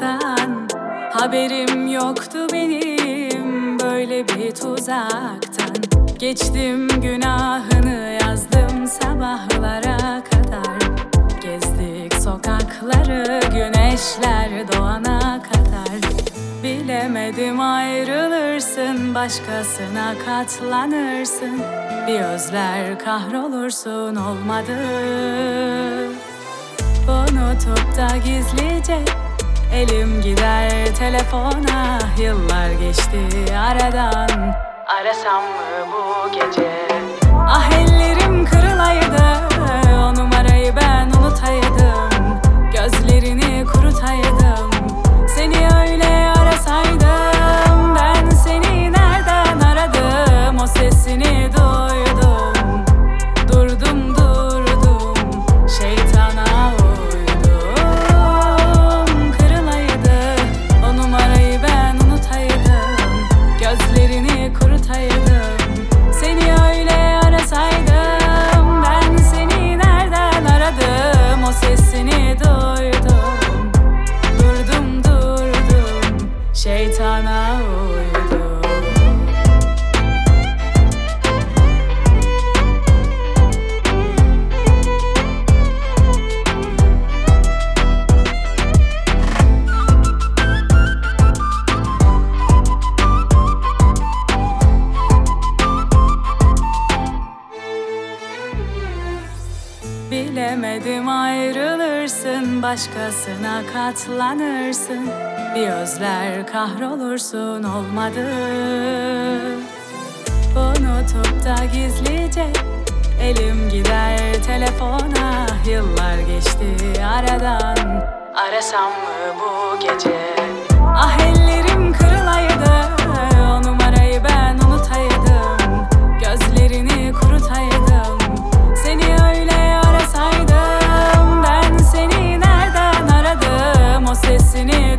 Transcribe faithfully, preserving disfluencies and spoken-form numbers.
uzaktan. Haberim yoktu benim böyle bir tuzaktan. Geçtim günahını yazdım sabahlara kadar. Gezdik sokakları güneşler doğana kadar. Bilemedim ayrılırsın, başkasına katlanırsın. Bir özler kahrolursun, olmadı. Unutup da gizlice elim gider telefona. Yıllar geçti aradan, arasam mı bu gece? Ah ellerim kırılaydı, o numarayı ben unutaydım. Gözlerini kurutaydım, seni öyle arasaydım. Ben seni nereden aradım, o sesini duydum. Durdum durdum, şeytana uydum. Kırılaydı, o numarayı ben unutaydım. Gözlerini kurutaydım, seni öyle arasaydım. Ben seni nereden aradım, o sesini duydum. Durdum durdum, şeytana uydum. Bilemedim ayrılırsın, başkasına katlanırsın. Bir özler kahrolursun, olmadı. Unutup da gizlice elim gider telefona. Yıllar geçti aradan, arasam mı bu gece? Ah ellerim kırılaydı, o numarayı ben unutaydım. Gözlerini kurutaydım, seni öyle arasaydım. Ben seni nereden aradım, o sesini